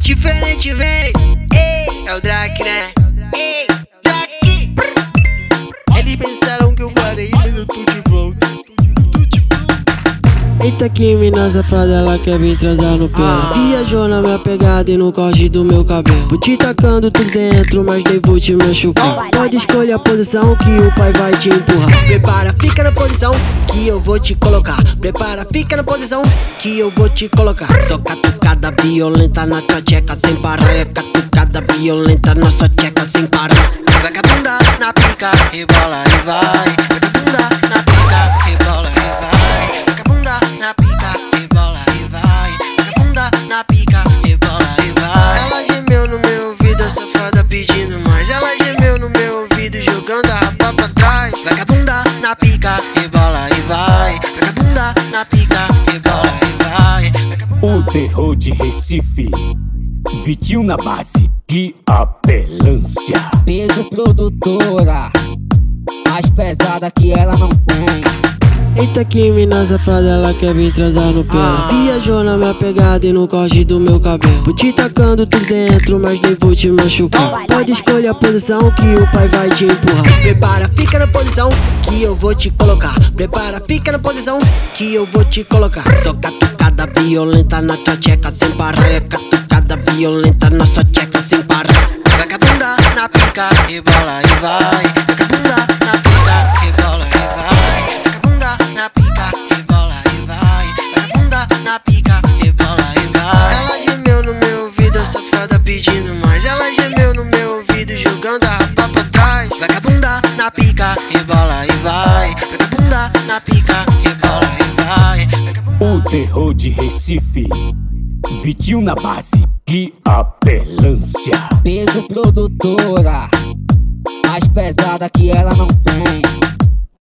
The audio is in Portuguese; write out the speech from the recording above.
Diferentemente, ei, é o Drake, né? Ei, Drake. Eles pensaram que eu parei, mas eu tô de volta. Eita que mina safada, ela quer vir transar no pé. Viajou na minha pegada e no corte do meu cabelo. Vou te tacando tudo dentro, mas nem vou te machucar. Pode escolher a posição que o pai vai te empurrar. Prepara, fica na posição que eu vou te colocar. Prepara, fica na posição que eu vou te colocar. Só catucada violenta na tua tcheca sem parar. É catucada violenta na sua tcheca sem parar. Vagabunda na pica, rebola e vai. Vagabunda na pica, rebola e vai. Vagabunda na pica, rebola e vai. Vagabunda na pica, rebola e vai. Ela gemeu no meu ouvido, a safada pedindo mais. Ela gemeu no meu ouvido, jogando a rapa pra trás. Vagabunda na pica, rebola e vai. Vagabunda na pica, rebola e vai. O terror de Recife, Vitinho na base e apelância. Peso produtora, mais pesada que ela não tem. Eita que mina safada, ela quer vir transar no pé. Viajou na minha pegada e no corte do meu cabelo. Vou te tacando tudo dentro, mas nem vou te machucar. Pode escolher a posição que o pai vai te empurrar. Prepara, fica na posição que eu vou te colocar. Prepara, fica na posição que eu vou te colocar. Só catucada violenta na tua tcheca sem parar. É catucada violenta na sua tcheca sem parar. Vagabunda na pica, rebola e vai. Vagabunda na pica, rebola e vai. Vagabunda na pica, rebola e vai. Vagabunda na pica, rebola e vai. Ela gemeu no meu ouvido, a safada pedindo mais. Ela gemeu no meu ouvido, jogando a rapa pra trás. Vagabunda na pica, rebola e vai. Vagabunda na pica, rebola e vai. O terror de Recife, Vitinho na base e apelância. Peso produtora, mais pesada que ela não tem.